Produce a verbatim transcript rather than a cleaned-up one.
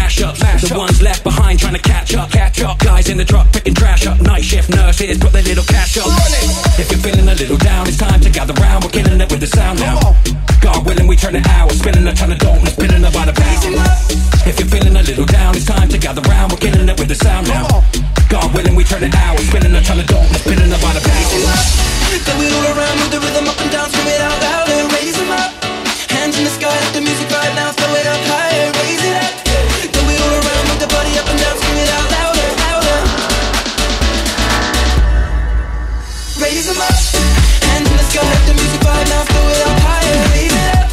mash ups. The ones left behind trying to catch up, catch up. Guys in the truck picking trash up. Night shift nurses put their little cash up. If you're feeling a little down, it's time to gather round. We're killing it with the sound now. God willing, we turn it out. We're spinning a ton of dope and spinning about a pound. If you're feeling a little down, it's time to gather round. We're killing it with the sound now. God willing, we turn it out. We're spinning a ton of dope and spinning about a pound. Throw it all around with the rhythm up and down, scream it out louder, raise 'em up. Hands in the sky, let the music vibe now, throw it up higher, raise it up. Throw it all around with the body up and down, scream it out louder, louder. Raise 'em up. Hands in the sky, let the music vibe now, throw it up higher, raise it up.